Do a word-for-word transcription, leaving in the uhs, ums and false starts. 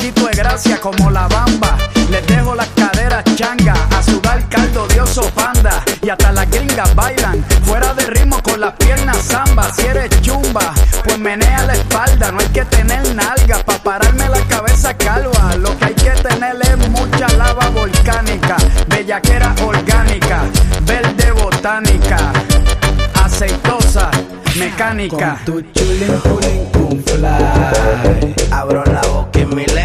poquito de gracia como la bamba. Les dejo las caderas changa, a sudar caldo de oso panda. Y hasta las gringas bailan, fuera de ritmo con las piernas zamba. Si eres chumba, pues menea la espalda. No hay que tener nalga pa' pararme la cabeza calva. Lo que hay que tener es mucha lava volcánica, bellaquera orgánica, verde botánica, aceitosa, mecánica. Con tu chulin, pulin, un fly. Abro la boca y mi lengua